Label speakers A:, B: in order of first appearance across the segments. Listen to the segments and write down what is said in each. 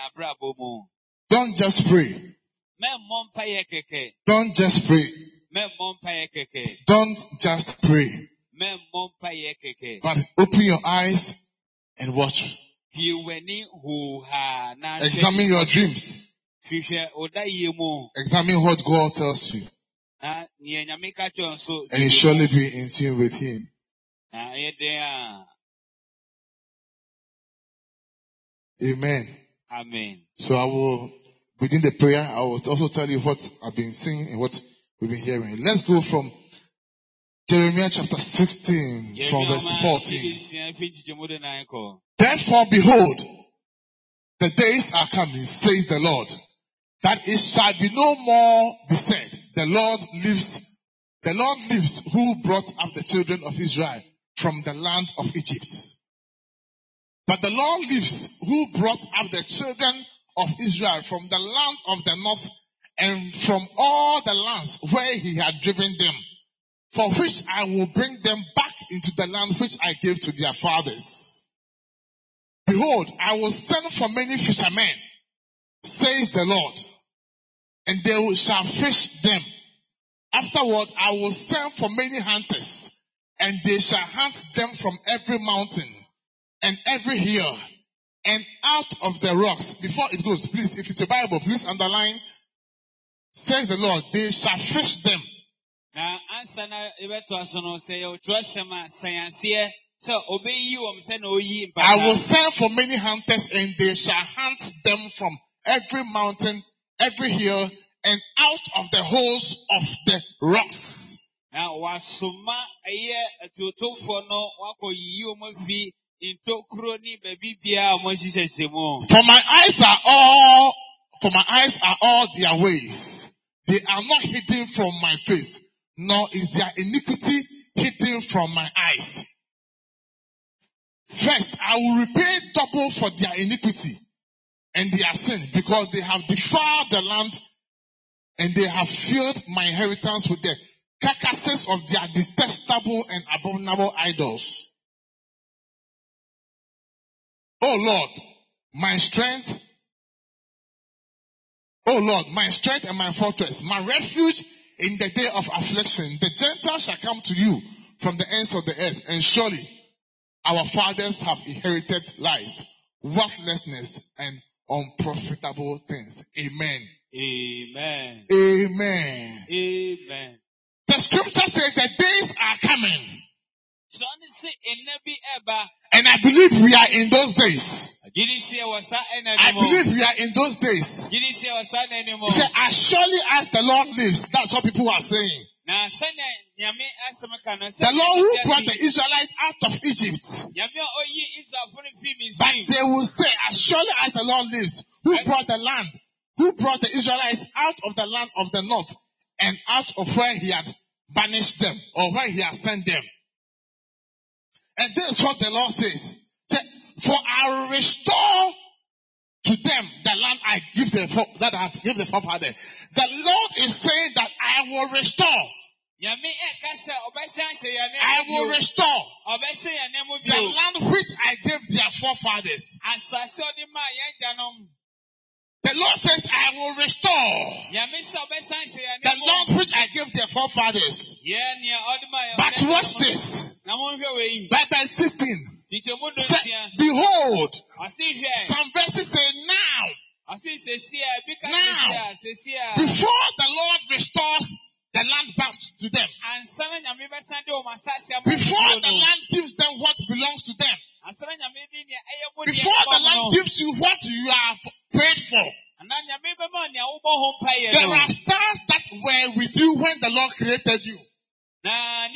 A: Don't just pray. Don't just pray. Don't just pray. But open your eyes and watch. Examine your dreams. Examine what God tells you. And you surely be in tune with Him. Amen.
B: Amen.
A: So I will, within the prayer, I will also tell you what I've been seeing and what we've been hearing. Let's go from Jeremiah chapter 16 from verse 14. Therefore, behold, the days are coming, says the Lord, that it shall be no more be said, the Lord lives who brought up the children of Israel from the land of Egypt. But the Lord lives who brought up the children of Israel from the land of the north and from all the lands where He had driven them, for which I will bring them back into the land which I gave to their fathers. Behold, I will send for many fishermen, says the Lord, and they shall fish them. Afterward, I will send for many hunters, and they shall hunt them from every mountain and every hill and out of the rocks. Before it goes, please, if it's a Bible, please underline, says the Lord, they shall fish them. I will send for many hunters, and they shall hunt them from every mountain, every hill, and out of the holes of the rocks. For my eyes are all their ways. They are not hidden from my face, nor is their iniquity hidden from my eyes. First, I will repay double for their iniquity and their sin, because they have defiled the land and they have filled my inheritance with the carcasses of their detestable and abominable idols. O Lord, my strength and my fortress, my refuge in the day of affliction. The Gentiles shall come to you from the ends of the earth, and surely our fathers have inherited lies, worthlessness, and unprofitable things. Amen.
B: Amen.
A: Amen.
B: Amen.
A: The scripture says the days are coming. And I believe we are in those days. I believe we are in those days. He said, as surely as the Lord lives. That's what people are saying. The Lord who brought the Israelites out of Egypt. But they will say, as surely as the Lord lives, who brought the Israelites out of the land of the north and out of where He had banished them, or where He had sent them. And this is what the Lord says. For I will restore to them the land I have given the forefathers. The Lord is saying that I will restore. I will restore the land which I gave their forefathers. The Lord says, I will restore the land which I gave their forefathers. But watch this. By verse 16. Say, behold. Some verses say now. Now. Before the Lord restores the land back to them. Before the land gives them what belongs to them. Before the land gives you what you have prayed for. There are stars that were with you when the Lord created you. At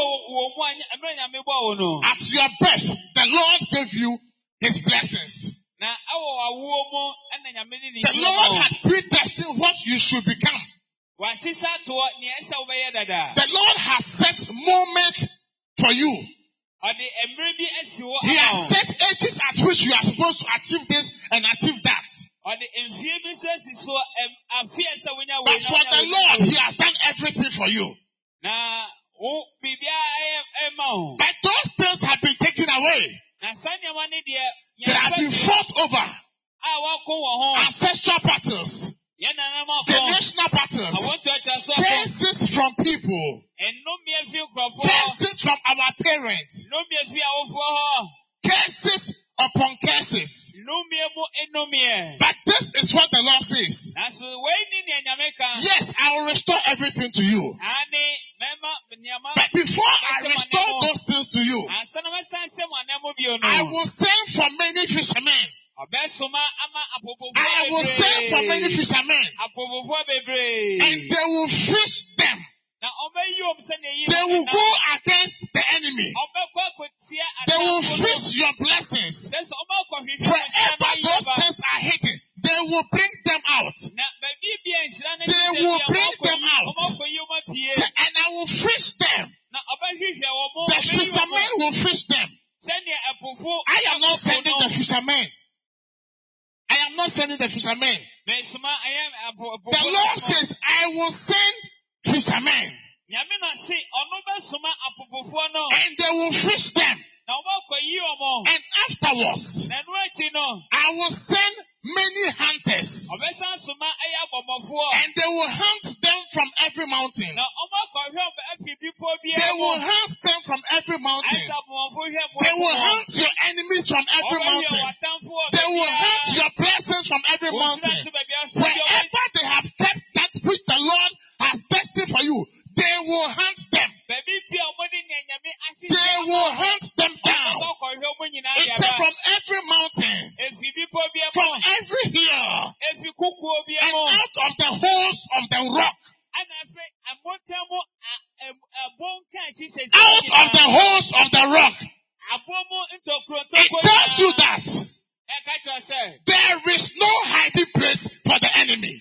A: your birth, the Lord gave you His blessings. The Lord had predestined what you should become. The Lord has set moments for you. He has set ages at which you are supposed to achieve this and achieve that. But for the Lord, He has done everything for you. But those things have been taken away. They have been fought over. ancestral battles, generational battles, curses from people, curses from our parents, curses upon curses. But this is what the Lord says. Yes, I will restore everything to you. But before I restore those things to you, I will send for many fishermen. I will send for many fishermen, and they will fish them. They will go against the enemy. They will fish your blessings. Wherever those things are hidden, they will bring them out. They will bring them out. And I will fish them. The fishermen will fish them. I am not sending the fishermen. I am not sending the fishermen. The Lord says, I will send fishermen. And they will fish them. And afterwards, I will send many hunters. And they will hunt them from every mountain. They will hunt them from every mountain. They will hunt your enemies from every mountain. They will hunt your blessings from every mountain. Wherever they have kept that which the Lord has destined for you, they will hunt them. They will hunt them down. It said from every mountain, from every hill, and out of the holes of the rock. Out of the holes of the rock. It tells you that there is no hiding place for the enemy.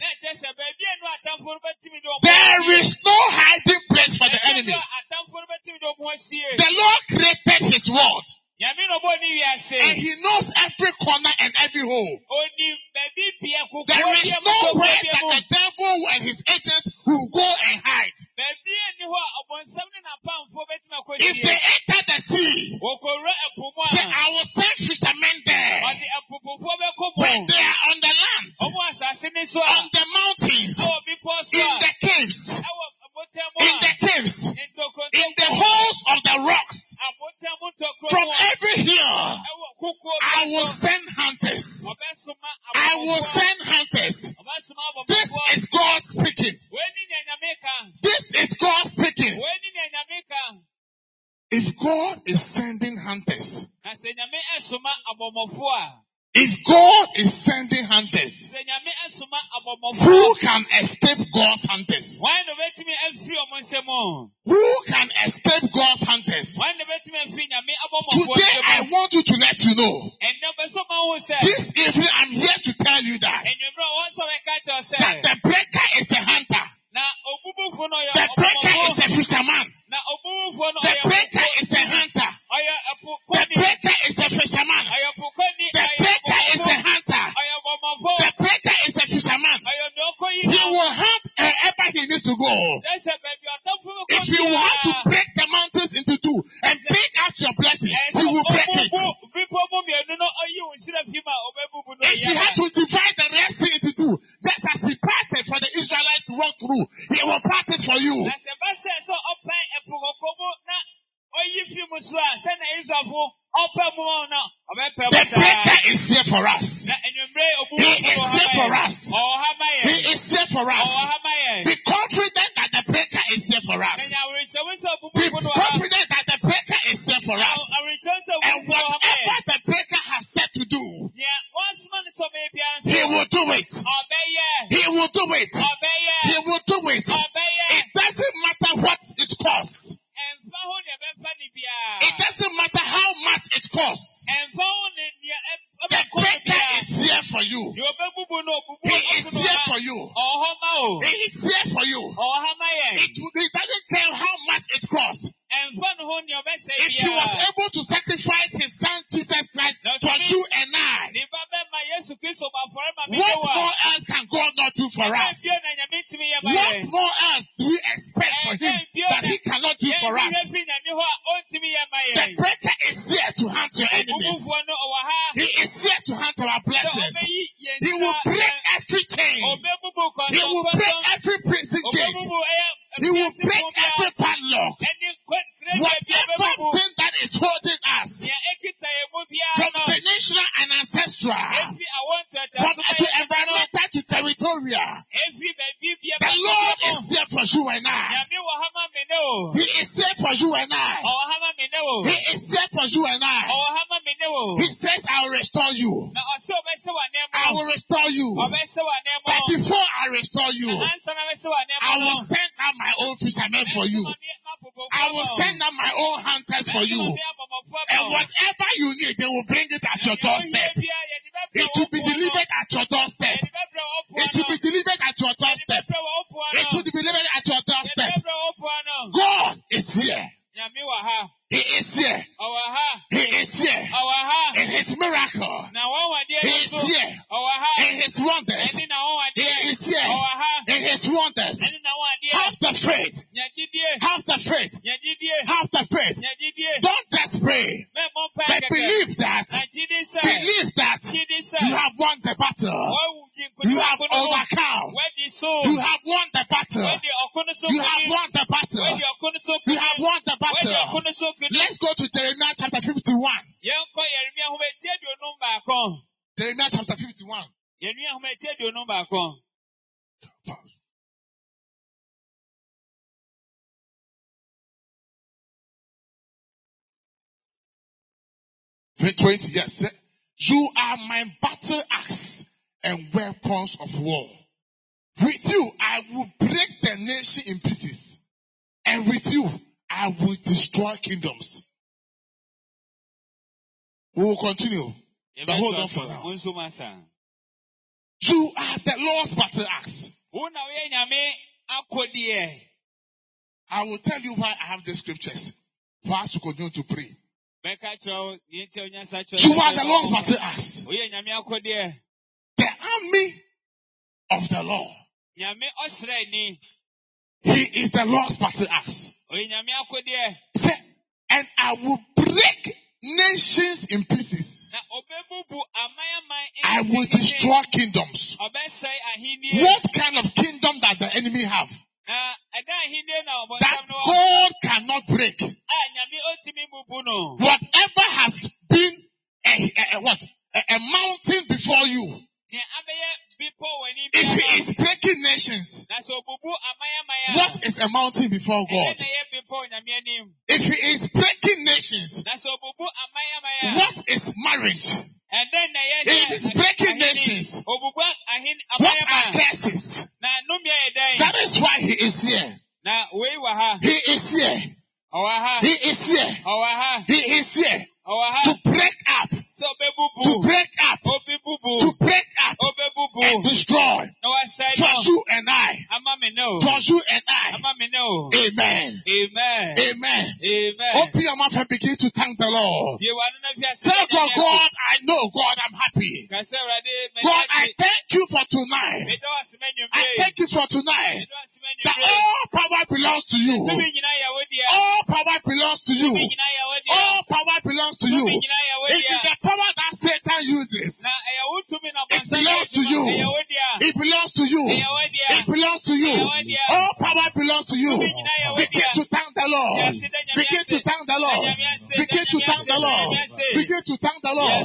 A: There is no hiding place for the enemy. The Lord created His world. And He knows every corner and every hole. There is nowhere that the devil and his agents will go and hide. If they enter the sea, say, I will send fishermen there. When they are on the land, on the mountains, in the caves, in the holes of the rocks, from every hill, I will send hunters. I will send hunters. This is God speaking. This is God speaking. If God is sending hunters, if God is sending hunters, who can escape God's hunters? Who can escape God's hunters? Today I want you to let you know. This evening I'm here to tell you that the breaker is a hunter. The breaker is a fisherman. The breaker is a hunter. The breaker is a fisherman. The breaker is a hunter. The breaker is a fisherman. He will hunt wherever he needs to go. If you want to break the mountains into two and break out your blessing, he will break it. If you have to divide the Red Sea into two, just as he parted for the Israelites to walk through, he will part it for you. The breaker is here for us. He is here for us. He is here for us. Be confident that the breaker is here for us. Be confident that the breaker is here for us. And whatever the breaker has said to do, he will do it. He will do it. He will do it. It doesn't matter what it costs. It doesn't matter how much it costs. The breaker is here for you. He is here for you. He is here for you. It doesn't care how much it costs. If he was able to sacrifice his son Jesus Christ for you and I, what more else can God not do for us? What more else do we expect for him that he cannot do for us? The breaker is here to hunt your enemies. He is here to hunt our blessings. He will break every chain. He will break every prison gate. He will break every padlock. Whatever thing that is holding us from generational and ancestral, from environmental to territorial, the Lord is here for you and I. He is here for you and I. He is here for you and I. He says, I will restore you. I will restore you. But before I restore you, I will send out my own fishermen for you. I will send out my own hunters for you. And whatever you need, they will bring it at your doorstep. It will be delivered at your doorstep. It will be delivered at your doorstep. It will be delivered at your doorstep. God is here. He is here. He is here. In his miracle. He is here. In his wonders. He is here. In his wonders. Have the faith. Have the faith. Have the faith. Don't just pray. But believe that. Believe that you have won the battle. You have overcome. You have won the battle. You have won the battle. You have won the battle. Let's go to Jeremiah chapter 51. Jeremiah chapter 51. Verse 20, yes. You are my battle axe and weapons of war. With you, I will break the nation in pieces. And with you, I will destroy kingdoms. We will continue. But hold on for now. You are the Lord's battle axe. I will tell you why I have the scriptures. For us to continue to pray. You are the Lord's battle axe. The army of the Lord. He is the Lord's battle axe. Say, and I will break nations in pieces. I will destroy kingdoms. What kind of kingdom does the enemy have? That God cannot break. Whatever has been a mountain before you, if he is breaking nations, what is a mountain before God? If he is breaking nations, what is marriage? If he is breaking nations, what are curses? That is why he is here. He is here. He is here. He is here to break up, to break up, to break up, and destroy. For you and I. For you and I. Amen.
B: Amen.
A: Amen.
B: Amen.
A: Open your mouth and begin to thank the Lord. Tell God, God, I know, God, I'm happy. God, I thank you for tonight. I thank you for tonight. That all power belongs to you. All power belongs to you. All power belongs to you. It is the power that Satan uses. It belongs to you. It belongs to you. It belongs to you. All power belongs to you. Begin to thank the Lord. Begin to thank the Lord. Begin to thank the Lord. Begin to thank the Lord.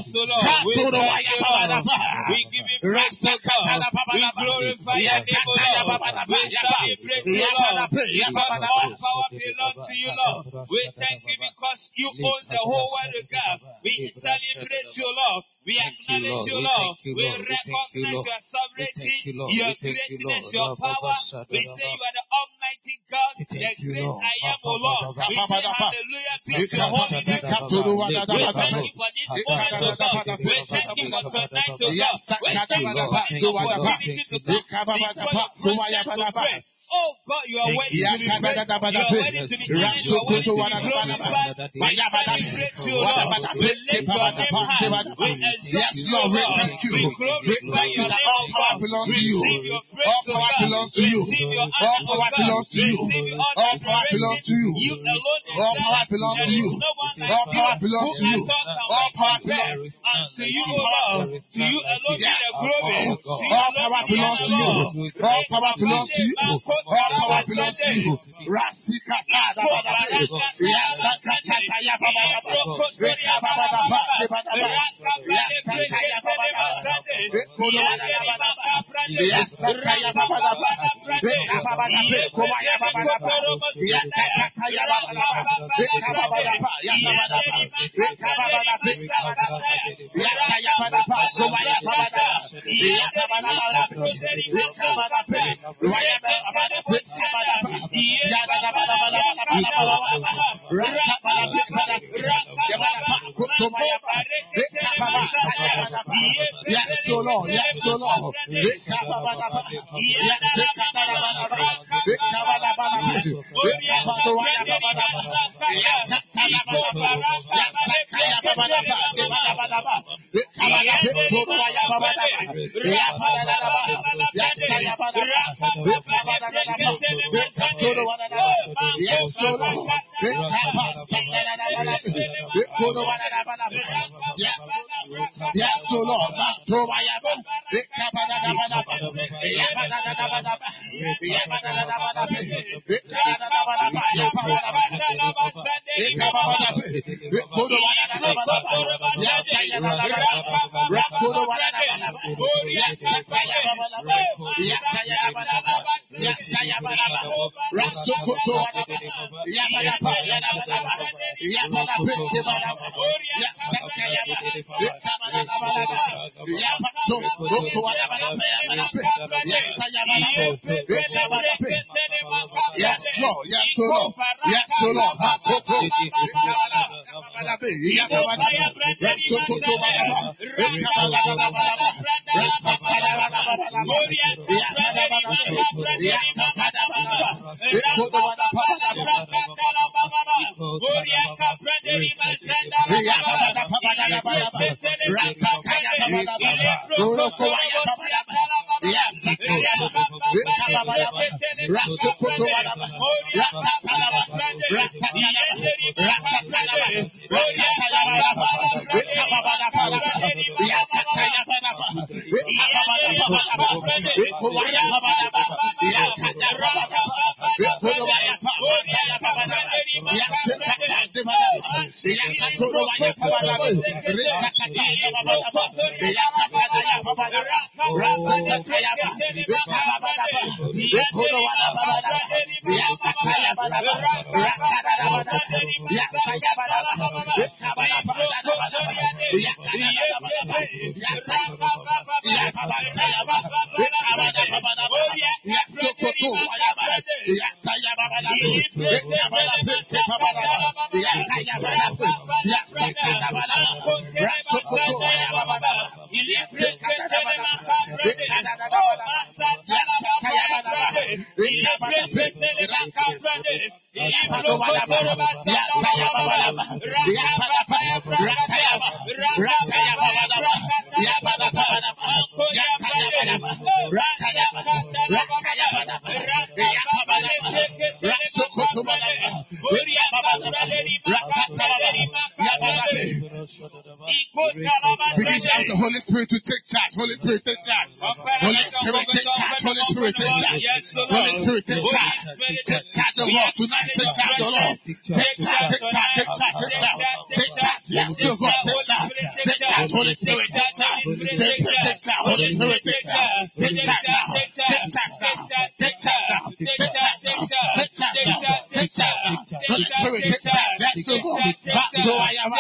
B: We give you praise, O God. We glorify your name, O Lord. We celebrate you, Lord. Because all power belongs to you, Lord. We thank you because you own the whole world, God. We celebrate you, Lord. We acknowledge you, Lord. We recognize your sovereignty, your greatness, your power. We say you are the Almighty God, the great I am, O Lord. We say hallelujah be to your holy name. We thank you for this moment, O God. We thank you for tonight, O God. We thank you for this opportunity to come before your presence to pray. Oh God, you are worthy to be praised. You are worthy to be honored. You are worthy to be glorified. We celebrate you, Lord. We lift your name high. We exalt you, Lord. We glorify your name, O
A: power belongs to you.
B: Receive your praise,
A: All
B: O
A: power
B: God.
A: belongs to you.
B: Receive your
A: All
B: honor, O
A: power
B: God.
A: belongs to you.
B: Receive your
A: All power belongs to you.
B: You alone
A: All
B: excel.
A: power belongs
B: There
A: to you.
B: is no one like
A: All power
B: you
A: belongs
B: who
A: to you.
B: I thought I
A: All
B: might
A: power
B: compare
A: belongs
B: unto you, O Lord. To you alone be the glory. To you
A: All
B: alone
A: power
B: be the
A: belongs to
B: honor,
A: you.
B: Lord.
A: All power belongs to you. All power belongs to
B: Sunday.
A: you. Rasika kada bada be. Yasaka kata ya baba baba. Reka baba baba. Baba baba. Yasaka ya baba baba. Kodo bada baba baba. Yasaka ya baba baba. Reka baba baba. Koma ya baba baba. Yasaka ya baba baba. Reka baba baba. Ya baba baba. Reka baba baba. Yasaka ya baba baba. Koma ya baba baba. Ya baba baba. Reka baba baba. Waya baba baba. Reka baba baba. Ya baba baba baba baba baba. Reka baba baba. Ya baba baba. Koma ya baba. Reka baba baba. Yes, so Lord. Yes, so Lord. Reka baba baba. Yes, Reka baba baba. Reka baba baba. Reka baba waya baba baba. Ya kata baba baba. Ya sakaya baba baba. Baba baba. Reka baba baba. Waya baba baba. Ya baba baba. Ya saya baba baba. Reka baba baba. Reka todo wala baba. Yes, so Lord. Reka baba sakaya baba baba. Reka todo wala baba. Yes, yes, so Lord. To waya baba. Reka baba baba. Ya baba baba. Ya baba baba. Reka baba baba. Ya baba baba. Reka baba baba. Todo wala baba. Yes, saya baba baba. Reka todo wala baba. Yes, sakaya baba baba. Yes, saya baba baba. Yes, saya baba baba. Rasukoto wala baba. Ya baba baba. Ya baba baba. Ya baba baba. Yes, sakaya baba. Reka baba baba. Ya baba Roko wala baba. Ya baba. Yes, saya baba baba. Reka baba baba. Yes, Lord. Yes, Lord. Yes, Lord. Roko. Reka baba baba. Ya baba baba. Rasukoto wala baba. Reka baba baba. Rasakaya baba baba. Ya baba baba. Ya baba baba. Reko wala baba. Begin to ask the Holy Spirit to take charge. Holy Spirit, take charge. Holy Spirit, take charge. Holy Spirit, take charge. Holy Spirit, take charge. Take charge, the Lord. Tonight, take charge, the Lord. Take charge, take charge, take charge, take charge. Take charge. Yes, the God, take charge. Take charge, Holy Spirit, take charge. Take charge, Holy Spirit, take charge. Take charge now. Take charge now. Take charge now. Take charge now. Take charge now. Take charge now. Holy Spirit, take charge. Yes, the God. Back to Ayama.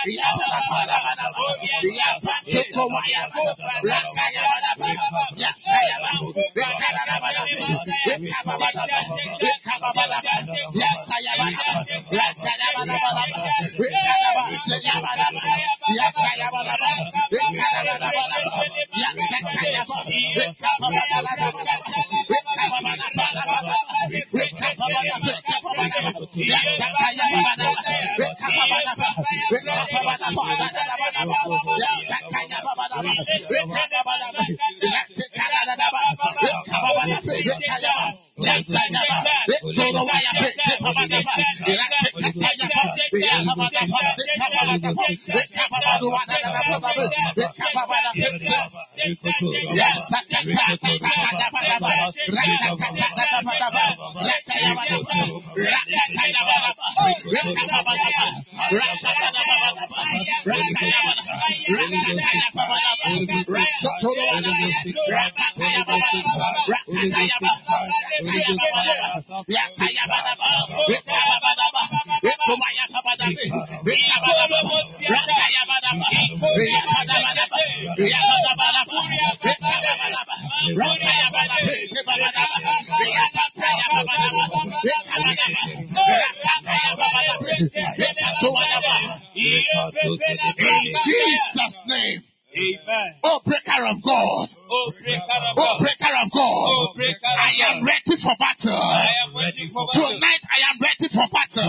A: In Jesus' name.
B: Amen.
A: Oh, breaker of God.
B: Oh, breaker of
A: Oh,
B: God.
A: breaker of God.
B: Oh, breaker of
A: I am
B: God.
A: ready for battle.
B: I am ready for battle.
A: Tonight I am ready for battle.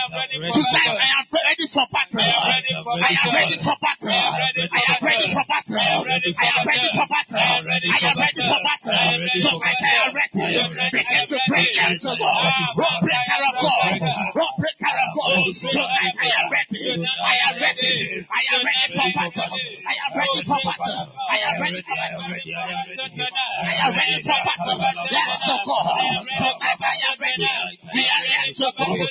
A: Tonight I am ready for battle. I am ready for battle. I am ready for battle. I am ready for battle. I am ready for battle. Tonight I am ready. Begin to pray, yes, Lord. Oh, breaker of God. Oh, breaker of God. Tonight I am ready. I am ready. I am ready for battle. I am ready for battle. I am ready for battle. I am ready for battle. Yes, oh God. Tonight I am ready. We are yes, oh God.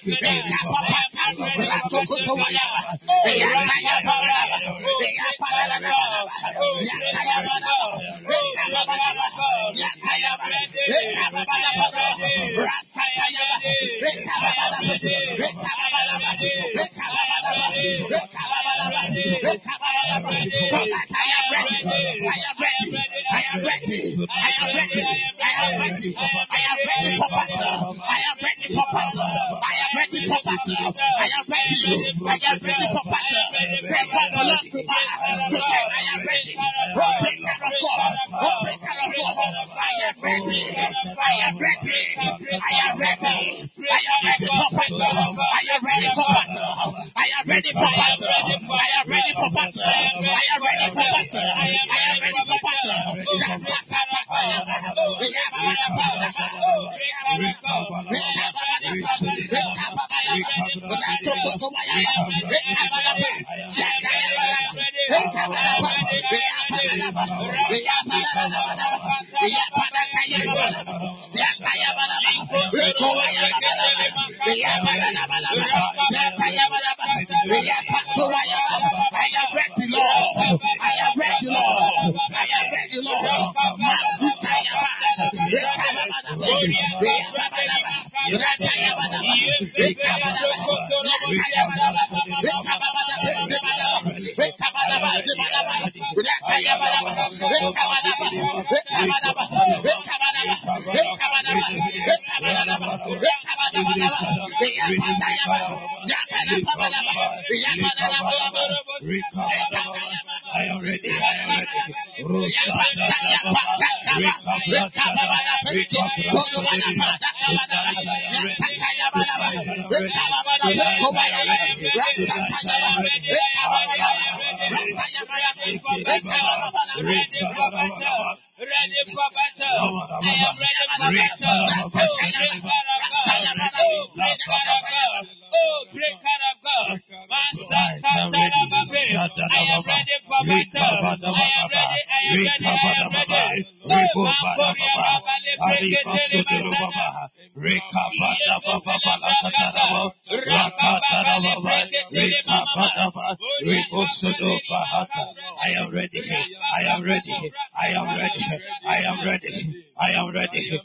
B: I am ready. I am ready. I am ready. I am ready. I am ready.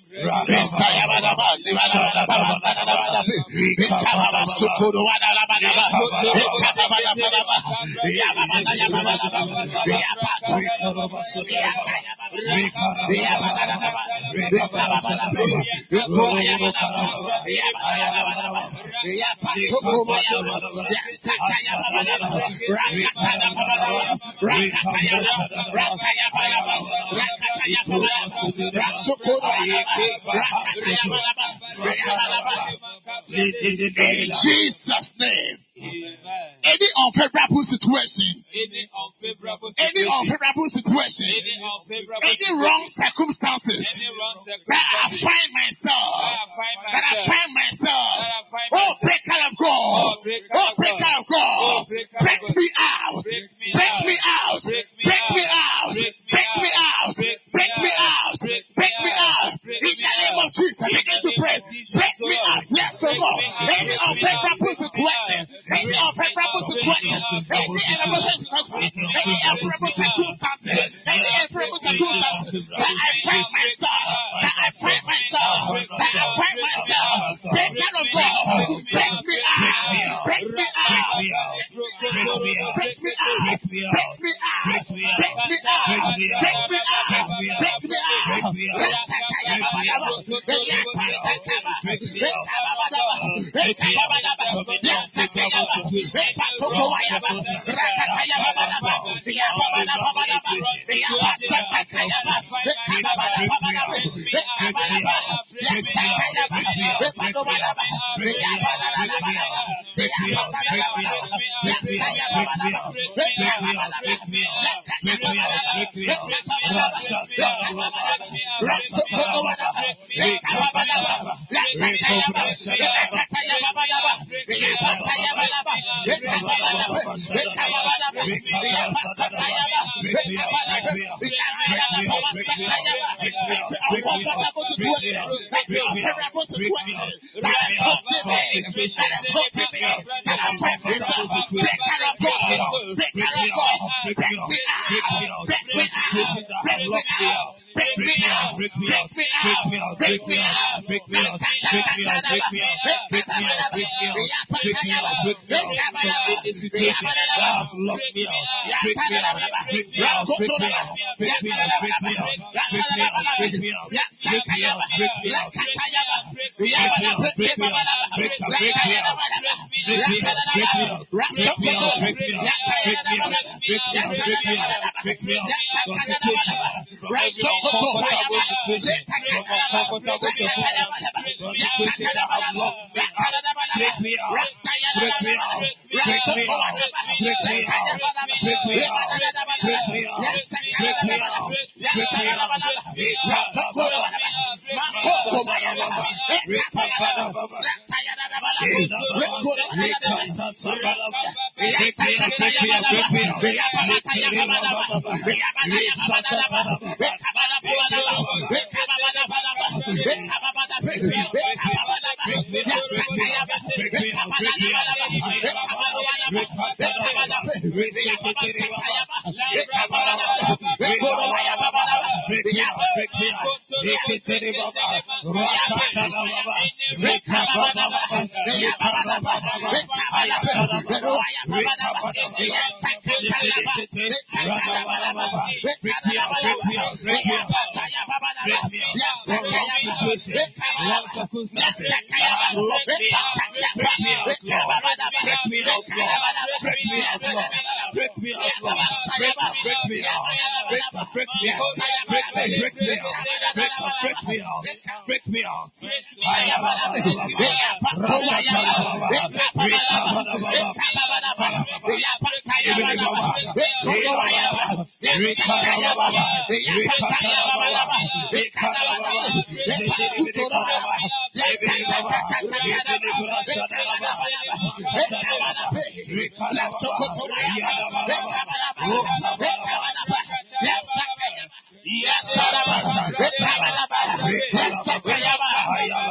A: In Jesus' name. Any unfavorable situation, any wrong circumstances that I find myself, oh, breaker of God, break me out, in the name of Jesus, begin to pray, break me out, yes or no, any unfavorable situation, any unfavorable situation, any unfavorable circumstances, that I find myself, breaker of God, break me out,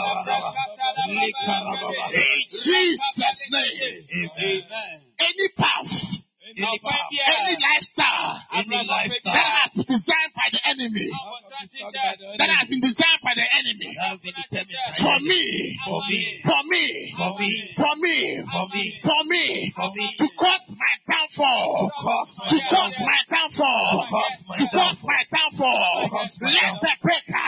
A: in Jesus' name. Any power that has been designed by the enemy. That has been designed by the enemy. For me. To cause my downfall. Let the breaker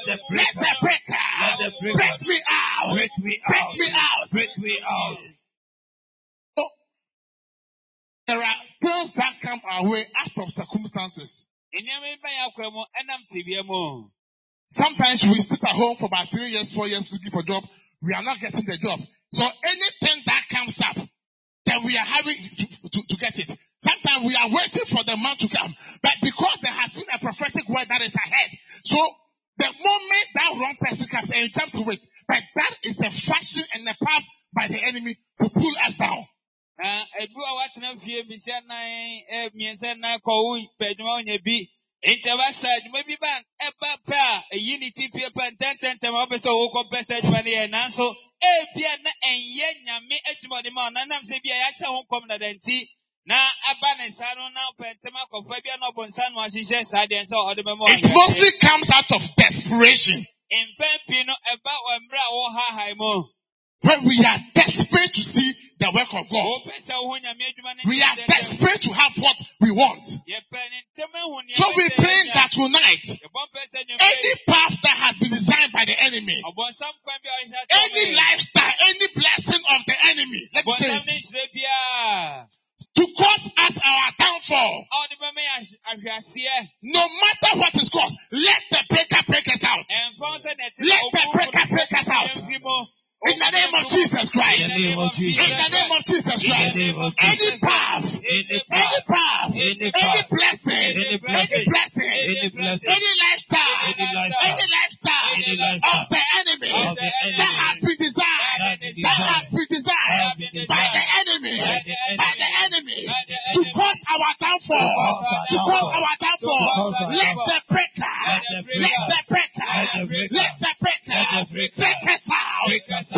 A: break me out. So, there are things that come our way out of circumstances. Sometimes we sit at home for about 3 years, 4 years looking for a job. We are not getting the job. So anything that comes up, then we are having to get it. Sometimes we are waiting for the man to come. But because there has been a prophetic word that is ahead. So the moment that wrong person comes and you jump to it, but that is a fashion and a path by the enemy to pull us down. It mostly comes out of desperation. When we are desperate to see the work of God, we are desperate to have what we want. So we pray that tonight, any path that has been designed by the enemy, any lifestyle, any blessing of the enemy, let me say, to cause us our downfall, no matter what is caused, let the breaker break us out. Let the breaker break us out. In the name of Jesus Christ. In the name of Jesus Christ. Any path, any blessing, any lifestyle of the enemy that has been designed by the enemy to cause our downfall, let the breaker break us out.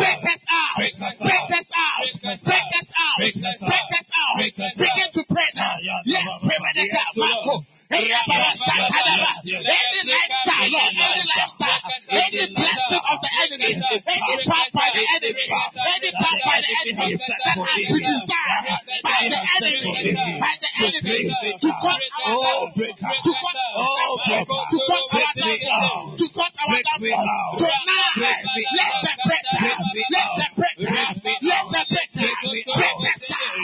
A: Begin to pray now. Yes, pray with the God. Any lifestyle, Lord, any blessing of the enemy, any path by the enemy that has been designed by the enemy to cause our downfall. Tonight, let the breaker break us out.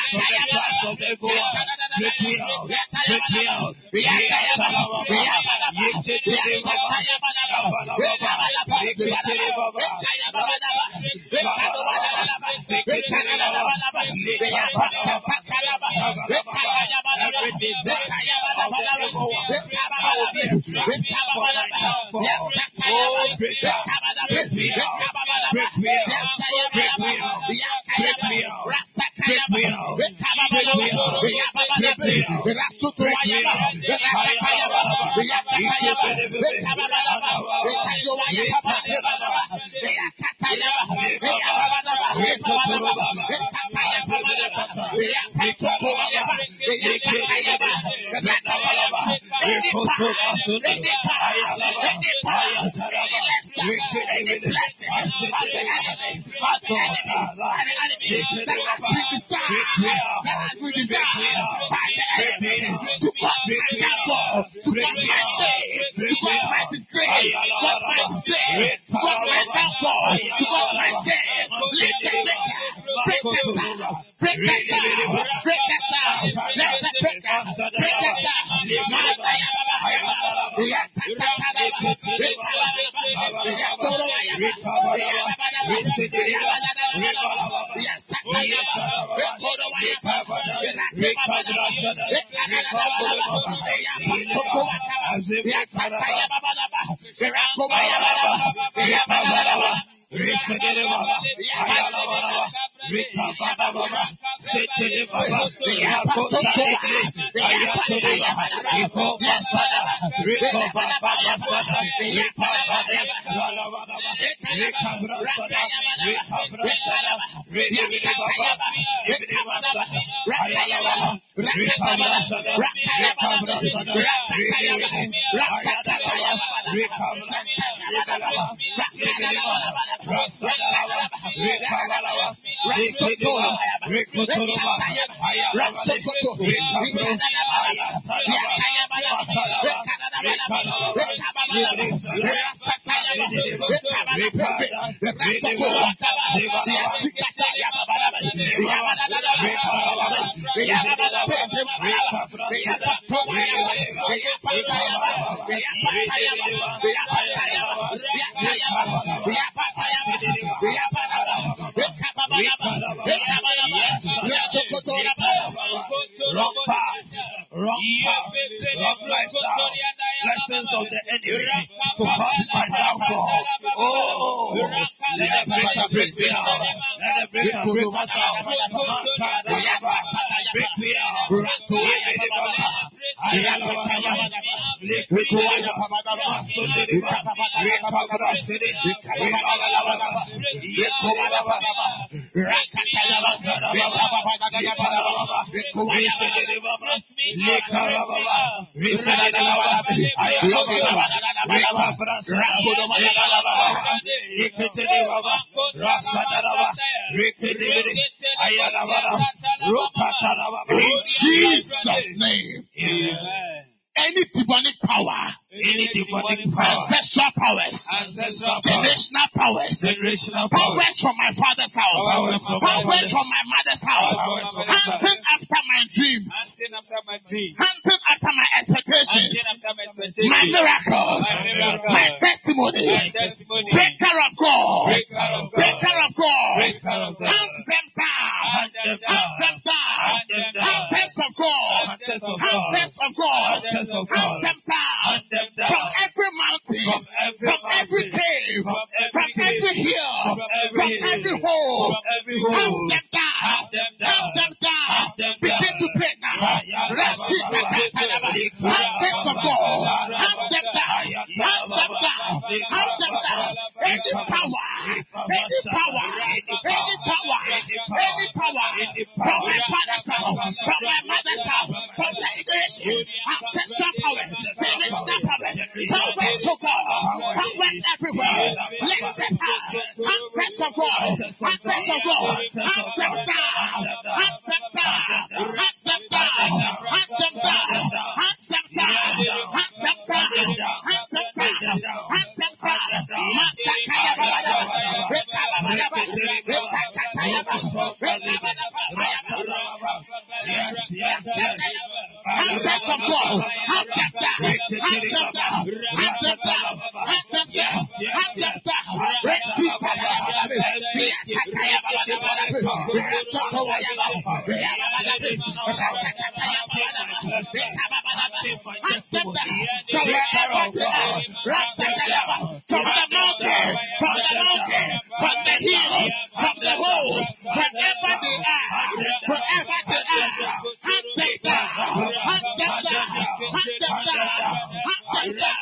B: tracks of the evil one. Break me out. Break me out. Lessons of the enemy to cause my downfall. Oh, let the breaker break me out. Let the breaker break us out. Break me out.
A: In Jesus' name. Any demonic power, ancestral powers, generational powers, powers from my father's house, powers from my mother's house, hunting after my dreams, hunting after my expectations, my miracles, my testimonies, breaker of God, hunt them down, hunters of God, hunt them down, from every mountain, from every cave, from every hill, from every hole, hunt them down, begin to pray now. Hunters of God, hunt them down, any power from my father's house, from my mother's house, from the ignorance, ancestral power, generational power, powers of God, powers everywhere. Let them have hunters of God, hunt them down, Hunters of God, hunt them down, hunt them down, hunt them down, hunt them down, hunt them down. Let's see. From the mountain, from the hills, from the hills, wherever they are, hunt them down, hunt them down, hunt them down, hunt them down.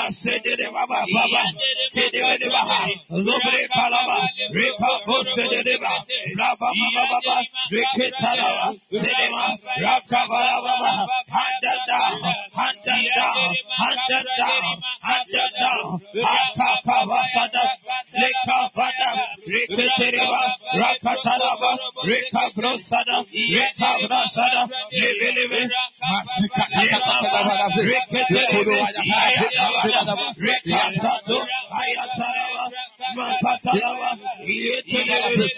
B: Sedere Baba Baba, Kedere Baba, Lobre Kalaba, Reka Bosedere Baba, Baba Baba, Reketalaba, Sedema, Rakababa, Handa down, Akakabasada, Lekabada, Reketereba, Rakataraba, Rekabrosada, Rekabrasada, Lebelebe, Rekatato, Ayataraba, Makataraba, Yetelebe,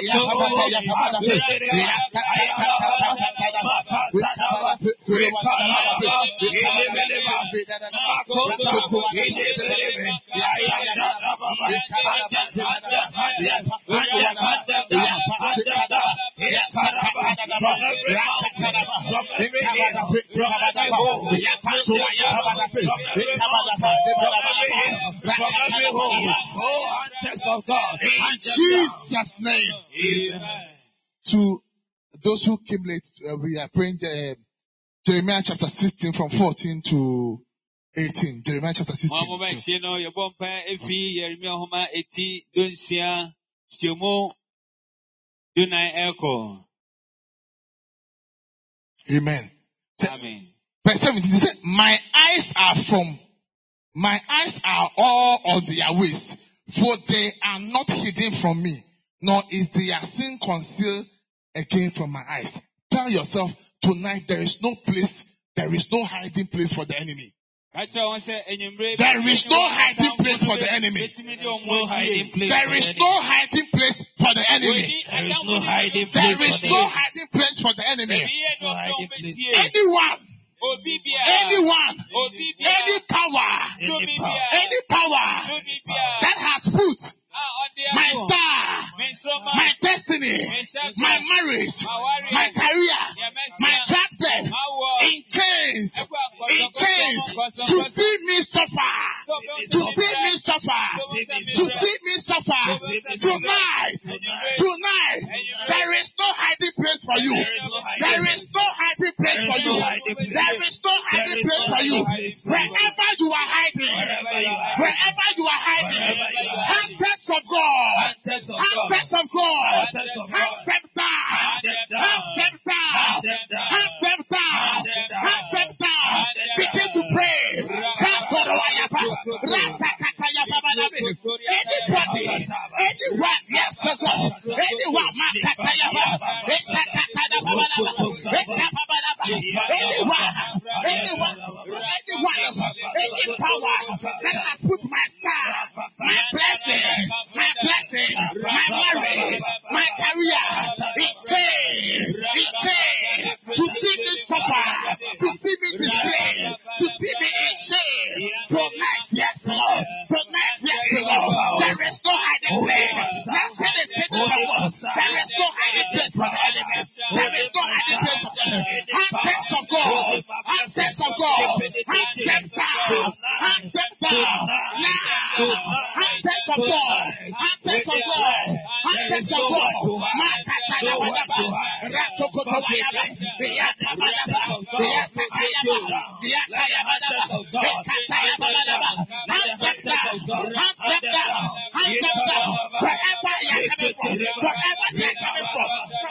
A: In Jesus' name.
B: Amen.
A: To those who came late, we are praying Jeremiah chapter 16 from 14 to 18. Jeremiah chapter 16. Amen.
B: Amen.
A: Verse 17 says, my eyes are all on their ways, for they are not hidden from me, nor is their sin concealed again from my eyes. Tell yourself tonight there is no hiding place for the enemy. There is no hiding place for the enemy. There is no hiding place for the enemy. There is no hiding place for the enemy. Anyone, any power that has put my star, my destiny, my marriage, my career, my childbirth in chains, to see me suffer, tonight, there is no hiding place for you. There is no hiding place for you. There is no hiding place for you. Wherever you are hiding, hands of God, hands of God, hands step down, begin to pray. Anybody, anyone, yes, God, anyone, any power that has put my star, my blessing, my marriage, my career in chains, to see me suffer, to see me disgraced, to see me in shame. Tonight, yes, Lord. There is no hiding place. Nothing is hidden from us. There is no hiding place for the enemy. There is no hiding place for the enemy. Hands of God. Hands step down. Hands step down. Now. Hands of God. Hands of God. Hands of God. Wherever you are coming from, wherever they are coming from,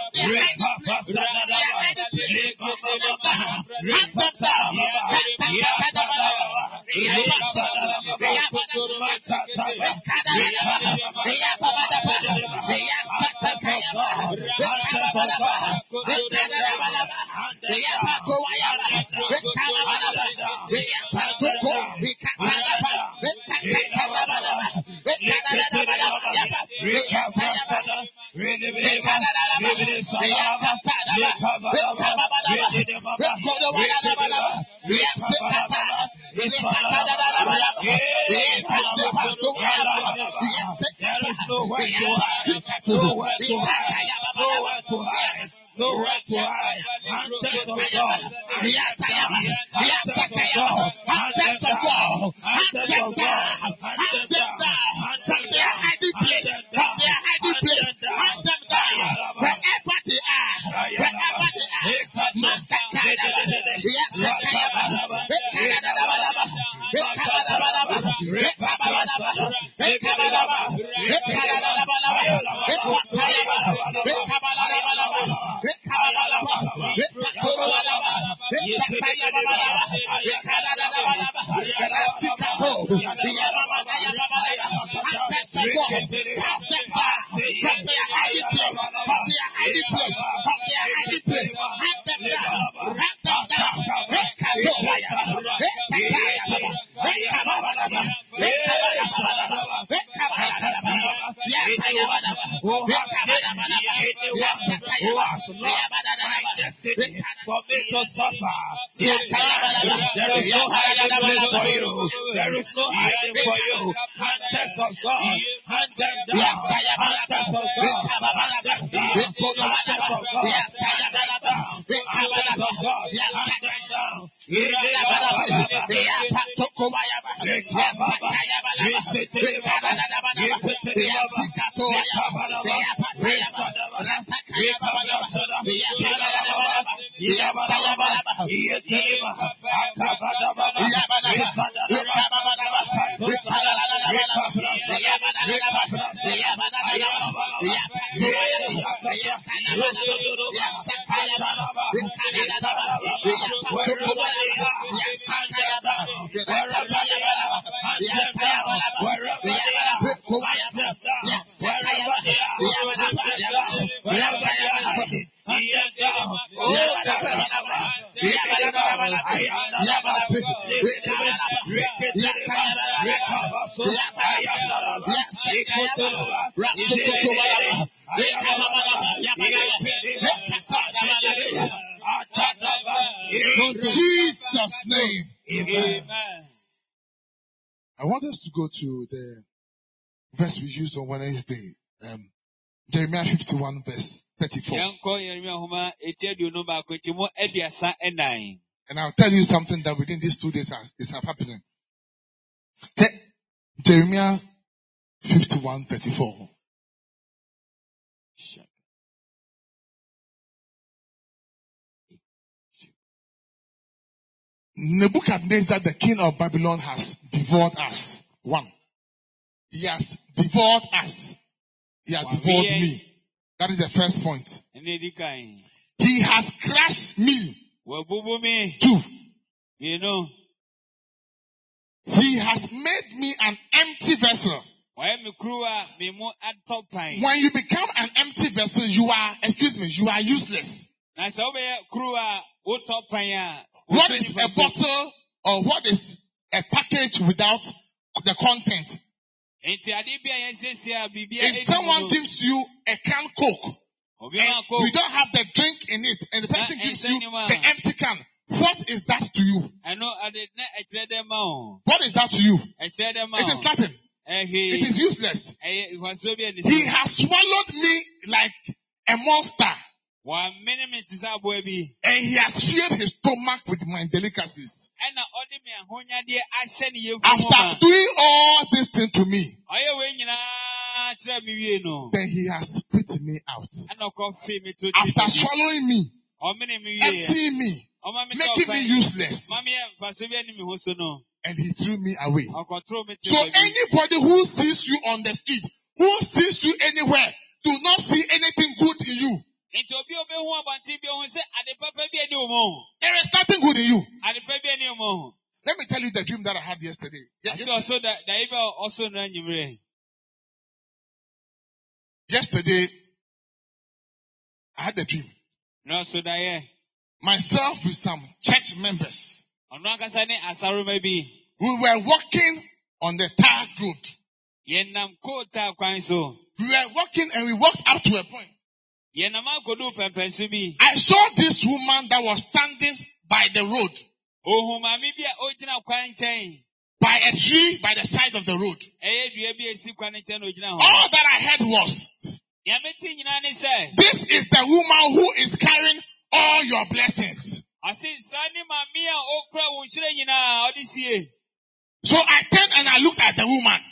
B: Nowhere to hide. Hands of God. Hands of God. From their hiding place. Hunt them down. Wherever they are. For me to suffer. There is no hiding place for you. There is no hiding for you. Hunters of God, hunt them down. Hunters of God, hunt them down. Hunters of God, hunters of God, hunters of God, hunt them down.
A: In Jesus' name.
B: Amen.
A: I want us to go to the verse we used on Wednesday. Jeremiah 51 verse 34. And I'll tell you something that within these 2 days is happening. Say, Jeremiah 51 34. Nebuchadnezzar, the king of Babylon, has devoured us. 1. He has devoured us. He has devoured me. That is the first point. He has crushed me. 2. He has made me an empty vessel. When you become an empty vessel, you are useless. What is a bottle or what is a package without the content? If someone gives you a canned Coke, and you don't have the drink in it, and the person gives you the empty can, what is that to you? What is that to you? It is nothing. It is useless. He has swallowed me like a monster. And he has filled his stomach with my delicacies. After doing all this thing to me, then he has spit me out. After swallowing me, emptying me, making me useless, and he threw me away. So anybody who sees you on the street, who sees you anywhere, do not see anything good in you. There is nothing good in you. Let me tell you the dream that I had yesterday. Yesterday, I had a dream. Myself with some church members. We were walking on the tarred road. We were walking and we walked up to a point. I saw this woman that was standing by the road. By a tree by the side of the road. All that I heard was, this is the woman who is carrying all your blessings. So I turned and I looked at the woman.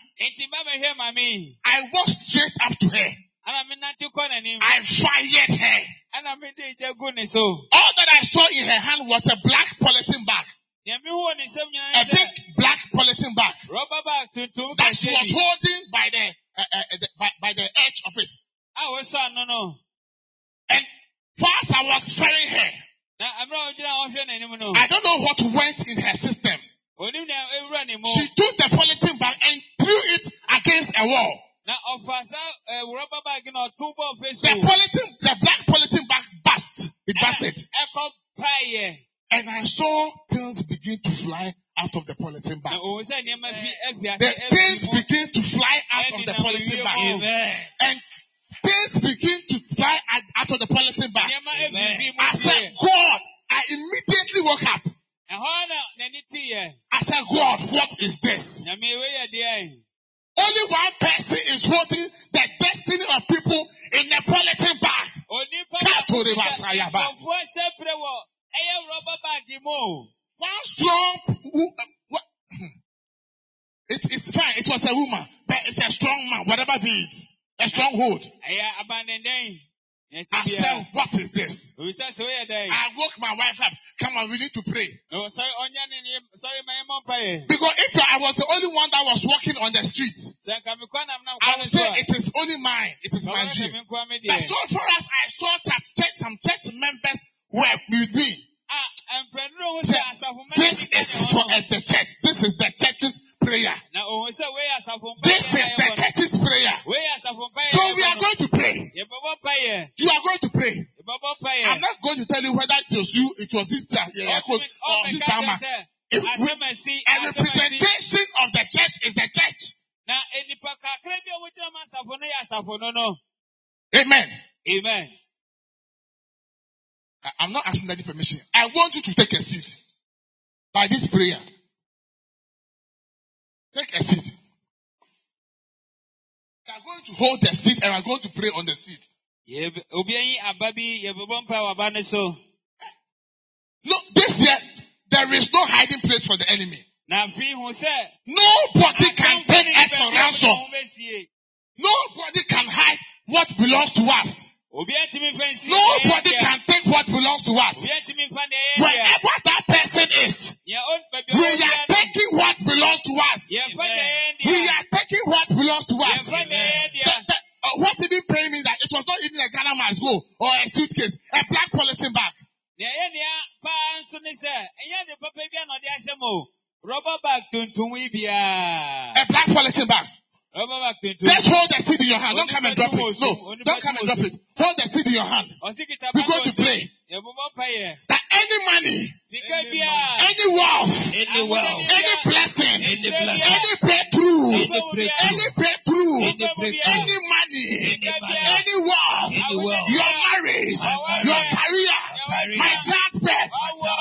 A: I walked straight up to her. I fired her. All that I saw in her hand was a black polythene bag. A big black polythene bag. that she was holding by the edge of it. And whilst I was ferrying her, I don't know what went in her system. She took the polythene bag and threw it against a wall. The black polythene bag burst. It busted. And I saw things begin to fly out of the polythene bag. The things begin to fly out of the polythene bag. And things begin to fly out of the polythene bag. I said, God, I immediately woke up. I said, God, what is this? Only one person is holding the destiny of people in a polythene bag. One strong, it's fine. It was a woman, but it's a strong man, whatever be it, a stronghold. I said, what is this? I woke my wife up. Come on, we need to pray. Because if I was the only one that was walking on the streets, I would say it is only mine. It is my dream. But so far as I saw some church members were with me. This is for the church. This is the church's prayer. This is the church's prayer. So we are going to pray. You are going to pray. I'm not going to tell you whether it was you, it was sister, or his mama. A representation of the church is the church. Amen.
B: Amen.
A: I'm not asking any permission. I want you to take a seat by this prayer. Take a seat. We are going to hold the seat and we are going to pray on the seat. No, this year, there is no hiding place for the enemy. Nobody can take us for ransom. Nobody can hide what belongs to us. Nobody can take what belongs to us. Wherever that person is, we are taking what belongs to us. We are taking what belongs to us. What did he pray me that it was not even a Ghana man's go or a suitcase, a black polythene bag. A black polythene bag. Just hold the seed in your hand. Don't come and drop it. No, don't come and drop it. Hold the seed in your hand. We're going to pray. That any money, any wealth, any blessing, any breakthrough, any money, any wealth, your marriage, your career, my childbirth,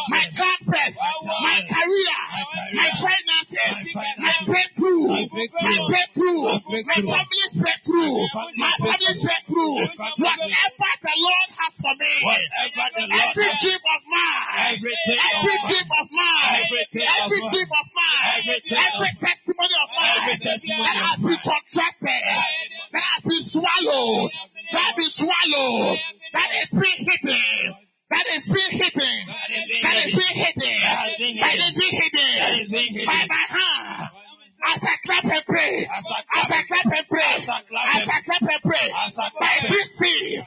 A: my career, my finances, my breakthrough, my family's breakthrough, whatever the Lord has for me, every gift of mine, every testimony of mine that has been contracted, that has been swallowed, that is being hidden. That is being hidden by my hand. As I clap and pray, by this seed,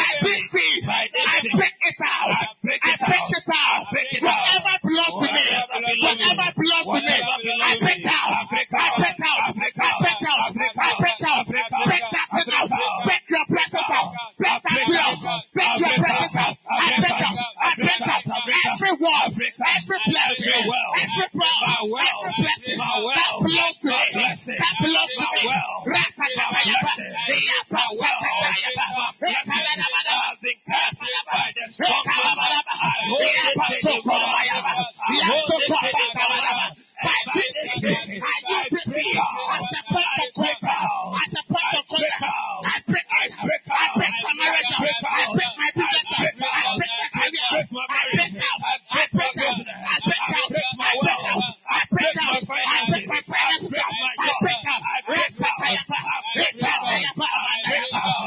A: I break it out. Whatever belongs to me, I break out. Break your presence out. Break your presence out. I break out. Every word, every blessing, every blessing, that belongs to me. I break my marriage, I break my business, I break my career, I break out,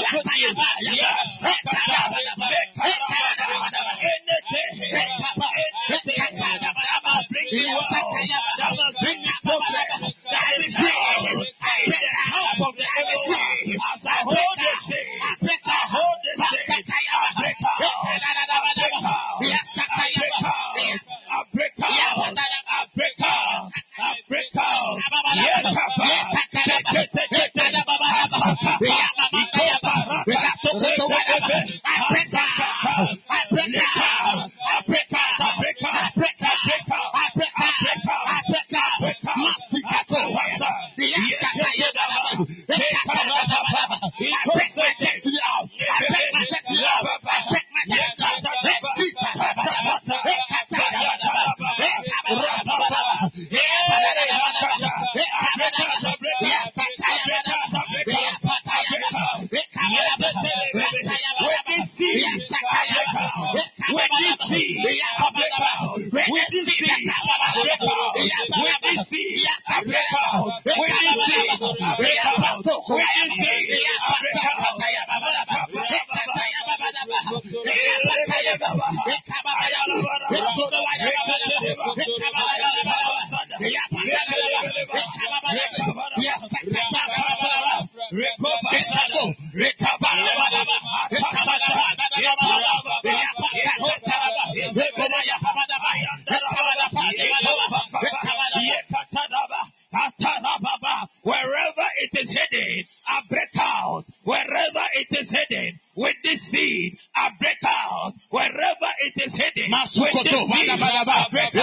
B: Wherever it is hidden, I break out. Wherever it is hidden, with this seed, I break out. Wherever it is hidden, with this seed, I break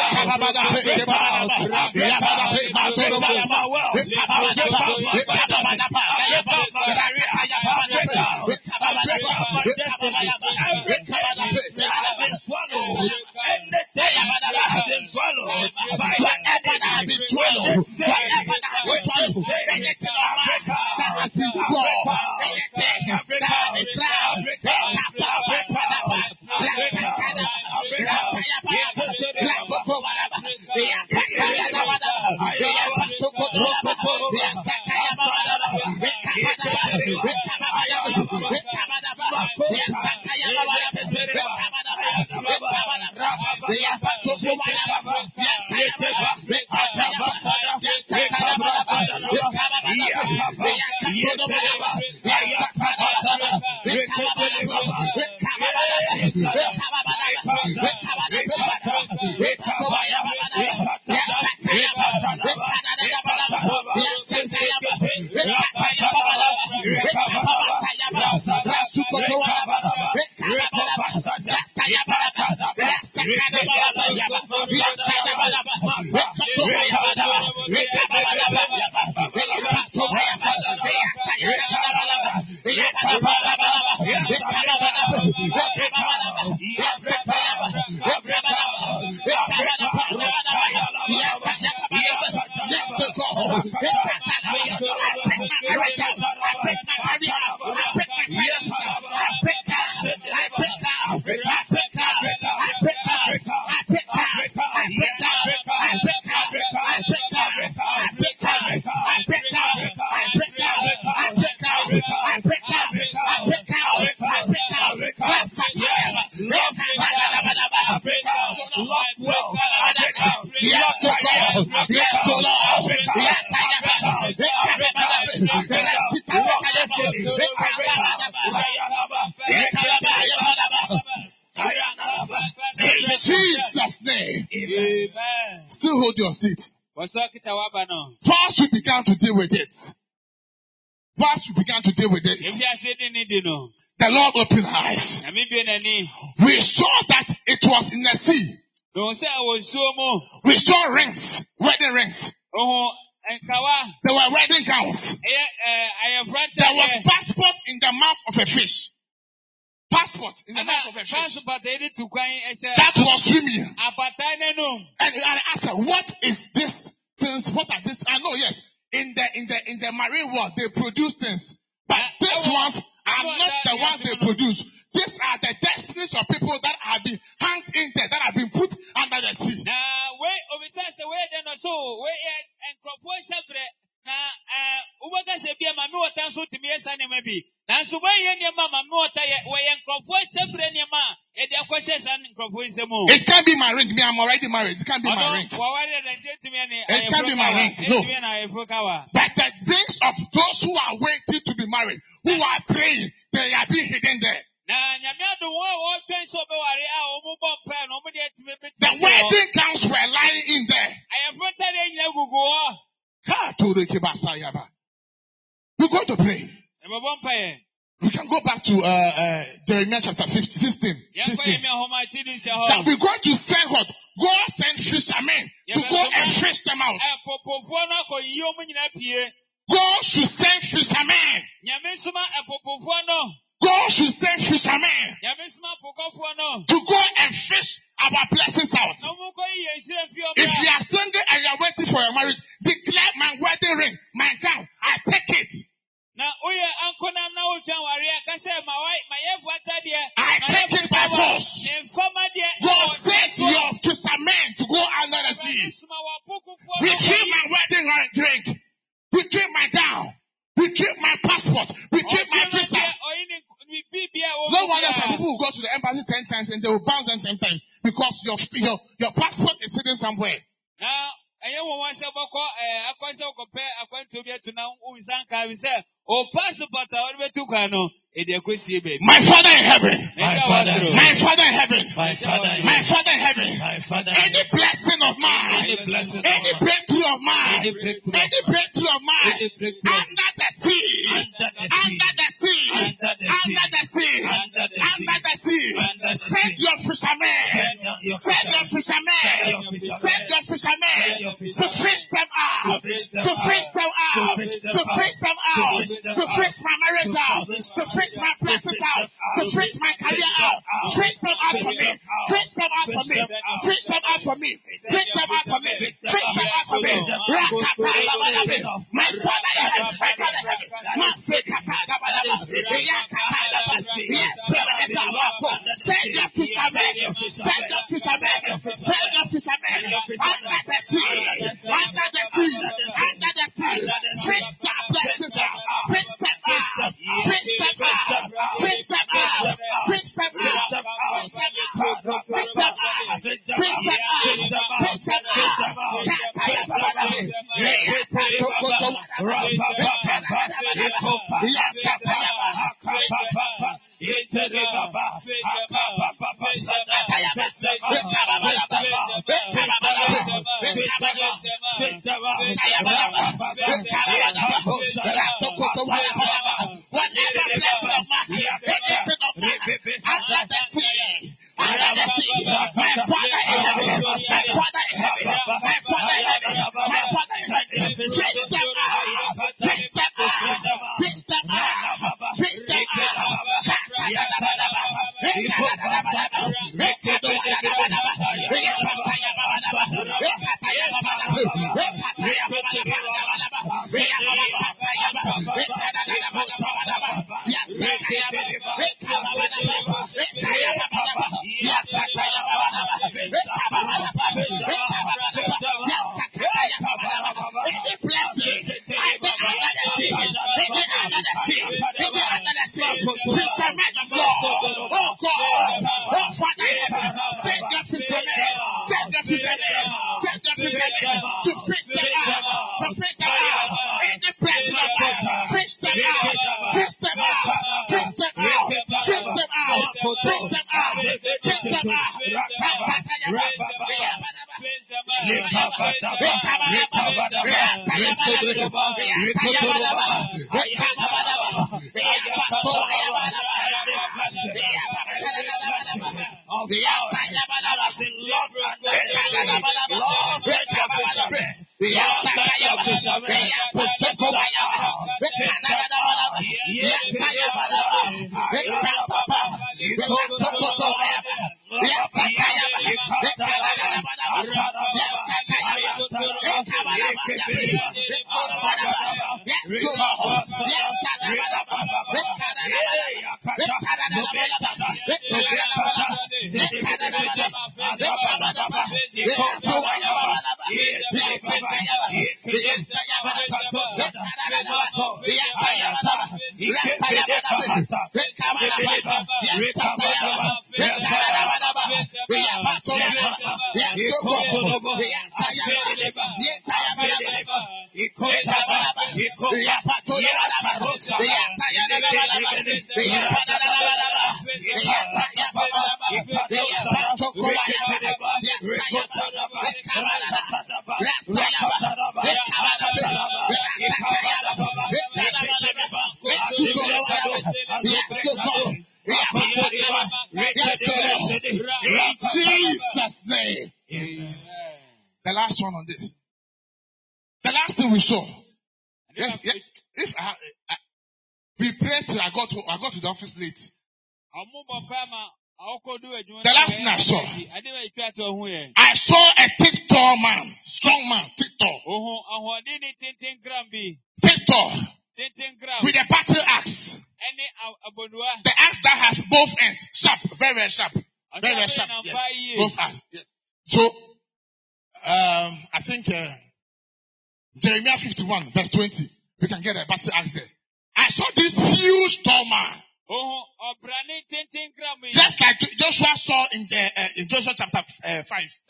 A: In Jesus' name.
B: Amen.
A: Still hold your seat. Whilst we began to deal with it, the Lord opened our eyes. We saw that it was in the sea. We saw rings, wedding rings. There were wedding gowns. There was passport in the mouth of a fish. Passport in the mouth of a fish. That was swimming. And I asked her, what is this things? What are these? I know, yes. In the marine world, they produce things. But these ones are not the ones they produce. These are the destinies of people that have been hung in there, that have been put under the sea. It can't be my ring. Me, I'm already married. It can't be my ring. It can't be my ring. No. But the rings of those who are waiting to be married, who are praying, they are being hidden there. The wedding gowns were lying in there. We're going to pray. We can go back to Jeremiah chapter 16. That we're going to send what? Go send fishermen to go and fish them out. God should send fishermen. God should send fishermen to go and fish our blessings out. If you are single and you are waiting for your marriage, declare my wedding ring, my gown, I take it. I take it by force. God sends your fishermen to go under the sea. Retrieve my wedding ring. Retrieve my gown. Retrieve my passport. Retrieve my visa. No wonder some people will go to the embassy 10 times and they will bounce them 10 times because your passport is sitting somewhere. My Father in heaven. My Father in heaven. My Father in heaven. Any blessing of mine. Any breakthrough of mine. Any breakthrough of mine. Under the sea. Under the sea. Under the sea. Under the sea. Send your fishermen. Send your fishermen. Send your fishermen. To fish them out. To fish them out. To fish them out. To fish my marriage out. To fish my blessings out. To fish my career out. Fish them out for me. Fish them out for me. Fish them out for me. Fish them out for me. Fish them out for me. My Father in heaven. My Father in heaven. Send your fishermen. Send your fishermen. Send your fishermen. Under the sea. Under the sea. Under the sea. Fish their blessings out. Fish them out. Fish them out. Fish them out. Fish them out. Fish them out. Fish them out. Fish them out. In Jesus' name. The last one on this. The last thing we saw. Yes, if we prayed till I got to the office late. The last thing I saw a thick tall man, strong man, thick tall, with a battle axe. The axe that has both ends, sharp, very, very sharp, very, very sharp. Yes. Both ends. Yes. So, I think Jeremiah 51 verse 20, we can get a battle axe there. I saw this huge tall man. Just like Joshua saw in Joshua chapter 5.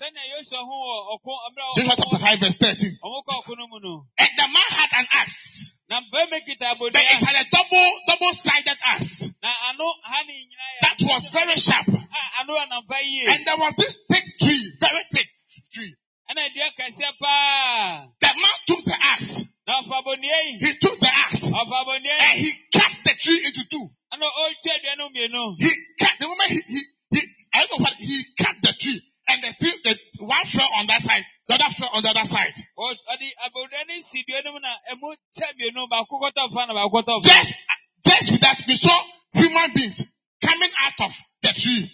A: Joshua chapter 5 verse 13. And the man had an axe. But it had a double-sided axe. That was very sharp. And there was this thick tree, very thick tree. The man took the axe. He took the axe. And he cut the tree into two. He cut the moment I don't know what he cut the tree, and the one fell on that side, the other fell on the other side. Just with that, we saw human beings coming out of the tree.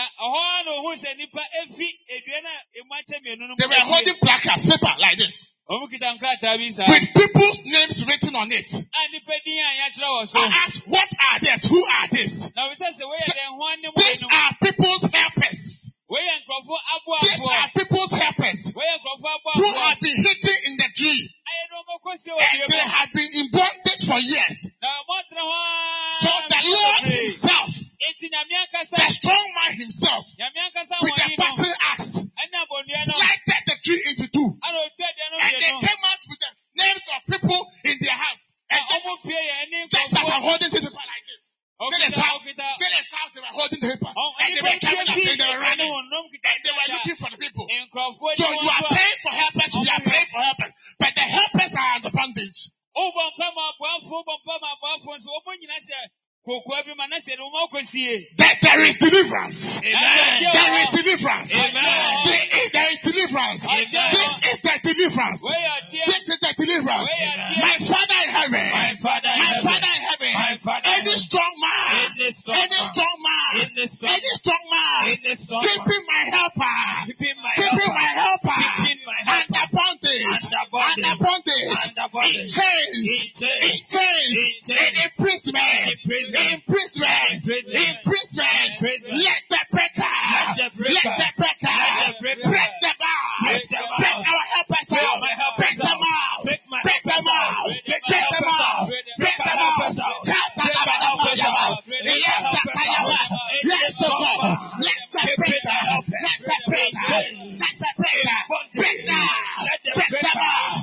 A: They were holding placards, paper like this, with people's names written on it. I asked, what are this? Who are this? These are people's helpers. These are people's helpers who have been hidden in the tree. And they have been in bondage for years. So the Lord himself, the strong man himself, with the battle axe, sliced the tree into two. And they came out with the names of people in their hands. And just as I'm holding this paper like this. That is how they were holding the paper. And they were coming up and they were running. And they were looking for the people. So you are praying for helpers, we are praying for helpers. But the helpers are under bondage. There is deliverance. Amen. There is deliverance. Amen. There is deliverance. Amen. This is the deliverance. This is the deliverance. My Father in heaven. My Father in heaven. Any strong man. Any strong man. Keeping my helper. Keeping my helper. Under bondage. In chains. In imprisonment. Let the breaker break them out. Break our helpers out. Break them out. Break them out. Yes, God. Let the breaker break down. Break them out.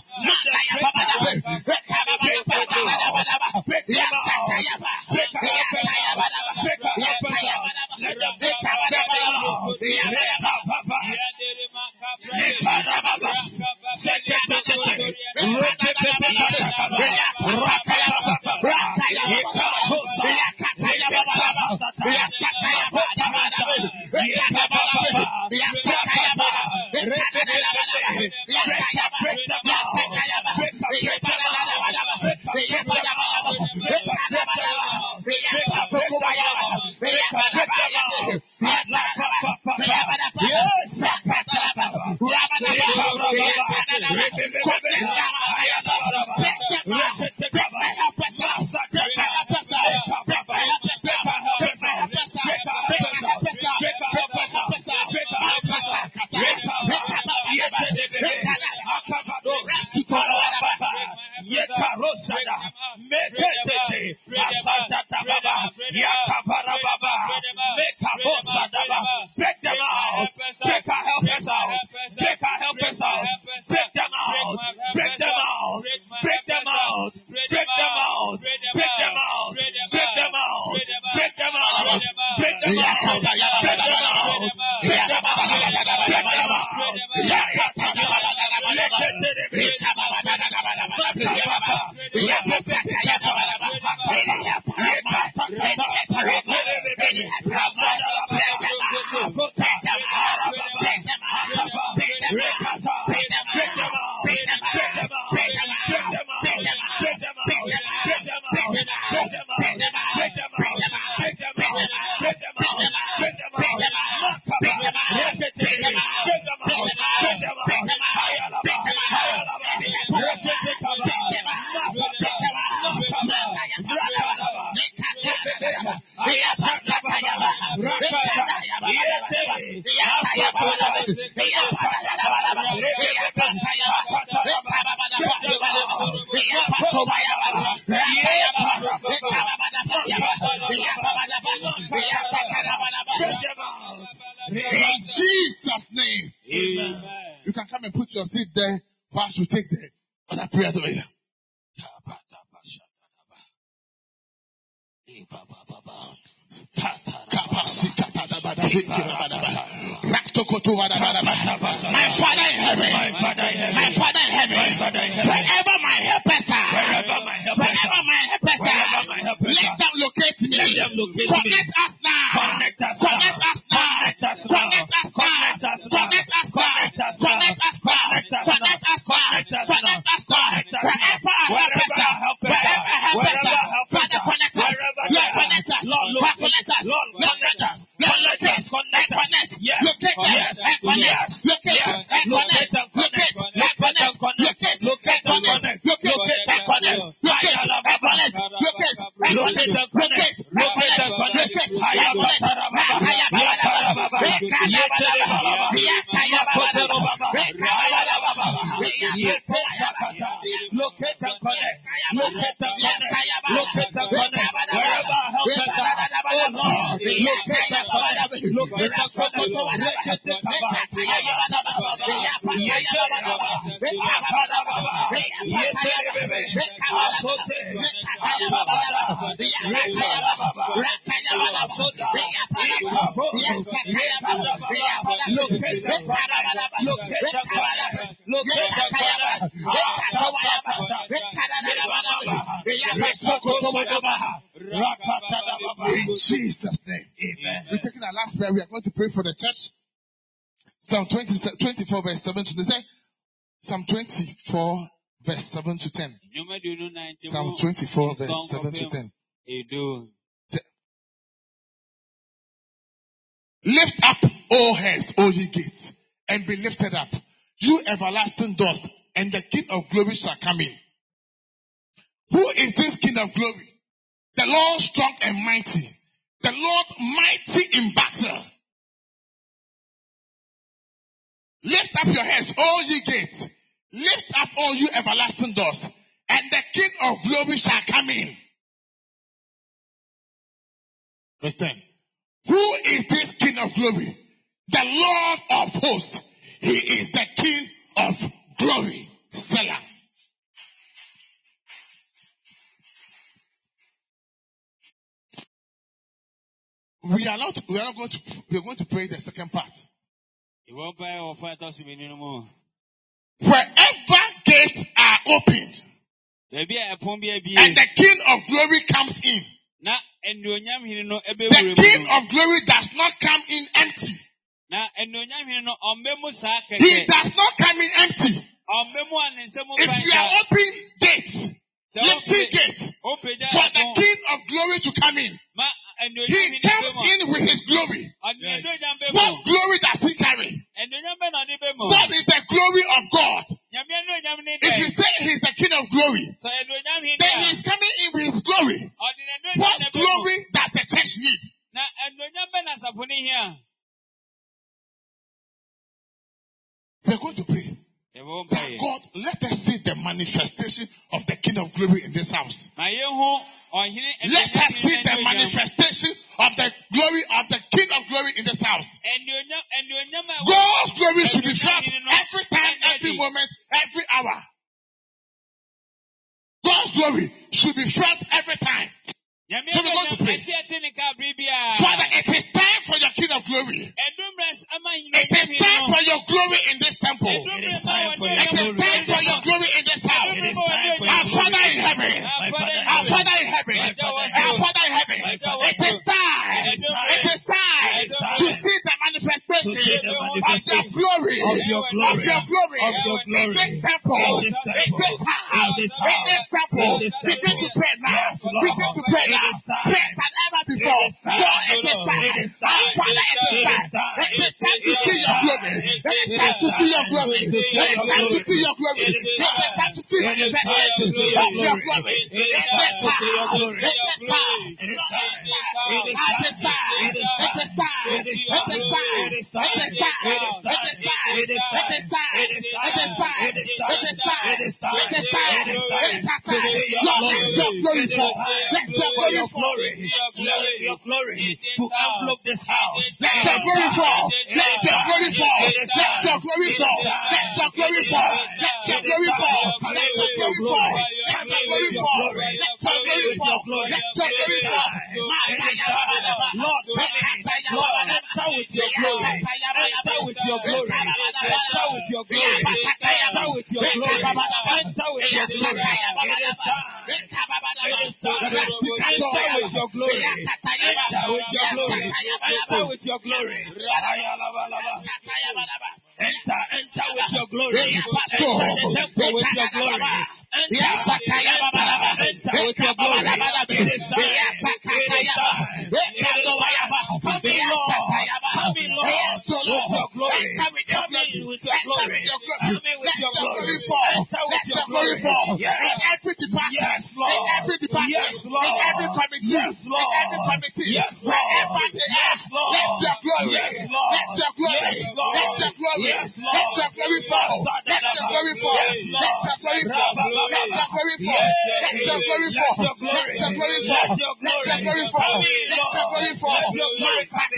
A: Break them out. Break our helpers out. Break our helpers out. Break them out. Break them out. Break them out. Break them out. Break them out. Break them out. Break them out. Break them In Jesus' name. Amen. You can come and put your seat there whilst we take the other prayer over here. My Father in heaven, wherever my helpers are, let them locate me. Connect us now. Connect us now. In Jesus' name. Amen. We're taking our last prayer. We are going to pray for the church. Psalm 24 verse 7 to 10. Psalm 24 verse 7 to 10. Psalm 24 verse 7 to 10. Lift up, O heads, O ye gates, and be lifted up, you everlasting doors, and the King of glory shall come in. Who is this King of glory? The Lord strong and mighty. The Lord mighty in battle. Lift up your heads, all ye gates. Lift up all you everlasting doors, and the King of glory shall come in. Verse 10. Who is this King of glory? The Lord of hosts. He is the King of glory. Selah. We are going to pray the second part. Wherever gates are opened, and the King of glory comes in, the King of glory does not come in empty. He does not come in empty. If you are open gates, lifting gates, for the King of glory to come in, he comes in with his glory. Yes. What glory does he carry? What is the glory of God? If you say he's the King of glory, then he's coming in with his glory. What glory does the church need? We're going to pray. God, let us see the manifestation of the King of glory in this house. Let us see the manifestation of the glory of the King of Glory in this house. God's glory should be felt every time, every moment, every hour. God's glory should be felt every time. So we're going to pray. Father, it is time for your King of Glory. It is time for your glory in this temple. It is time for your glory in this house. Our Father in heaven. Our Father in heaven. Our Father in heaven. It is time. It is time to see the manifestation of your glory. Of your glory. In this temple. In this house. In this temple. Begin to pray now. Begin to pray now. Pray than ever before. God, it is time. Father, it is time. It is time to see your glory. It is time to see your glory. It is time to see your glory. It is time to see the manifestation of your glory. It is time. It is time. It is time. It is time. It is time. It is time. It is time. It is time. It is time. It is time. It is time. It is time. It is time. It is time. It is time. It is time. It is time. Lord, let your glory fall. Let your glory fall.
B: Your glory to envelop this house.
A: Let your glory fall. Let your glory fall. Let your glory fall. Let your glory fall. Let your glory fall. Let your glory fall. Let your glory fall. Let your glory fall. Let your glory fall. Lord, enter with your glory. Enter with your glory. Enter with your glory. Enter with your glory. Enter with your glory. It is time. Enter with your glory. Enter with your glory. Enter with your glory. Enter with your glory. Enter the temple with your glory. Enter with your glory. It is time. It is time. Come in, Lord. Come in, Lord. With your glory. Come in with your glory. Come in with your glory. Enter with your glory. In every department.
B: Yes, Lord.
A: In every department.
B: Yes, Lord.
A: In every committee.
B: Yes, Lord.
A: In every committee.
B: Yes, Lord.
A: Wherever they are.
B: Yes, Lord.
A: Let your glory.
B: Yes, Lord.
A: Let your glory.
B: Yes, Lord.
A: Let your glory.
B: Yes, Lord.
A: Let your glory fall. Let your glory fall.
B: Yes, Lord.
A: Let your glory fall. Let your glory fall. Let your glory fall.
B: Let your glory.
A: Let your glory fall.
B: Let your glory.
A: Let your glory fall.
B: Come in,
A: Let your glory fall.
B: Let your glory.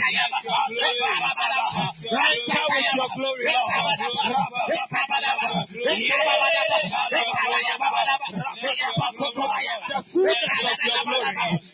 B: Enter with your glory, the fullness of your glory.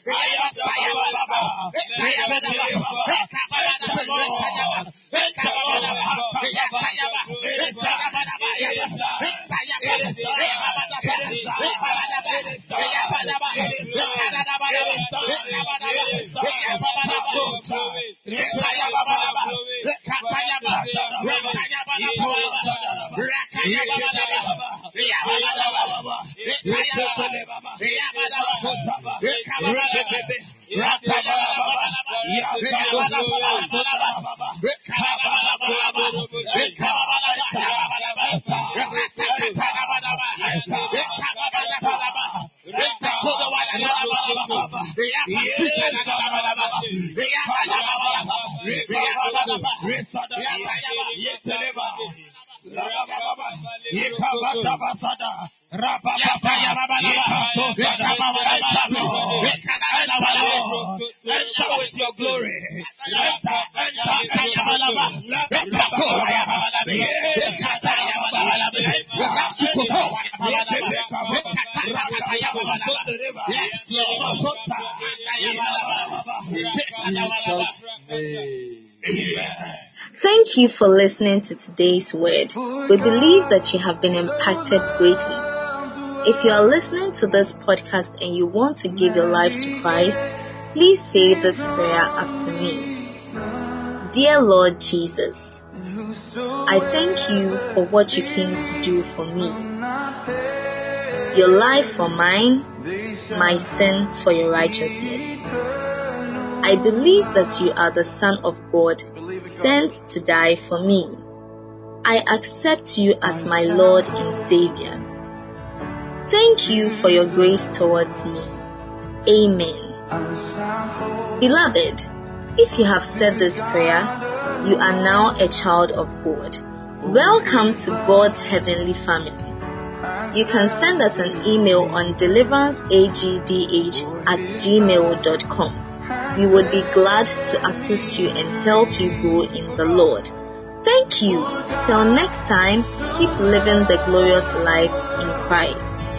B: Enter with your glory.
C: Thank you for listening to today's word. We believe that you have been impacted greatly. If you are listening to this podcast and you want to give your life to Christ, please say this prayer after me. Dear Lord Jesus, I thank you for what you came to do for me. Your life for mine, my sin for your righteousness. I believe that you are the Son of God, sent to die for me. I accept you as my Lord and Savior. Thank you for your grace towards me. Amen. Beloved, if you have said this prayer, you are now a child of God. Welcome to God's heavenly family. You can send us an email on deliveranceagdh@gmail.com. We would be glad to assist you and help you grow in the Lord. Thank you. Till next time, keep living the glorious life in Christ.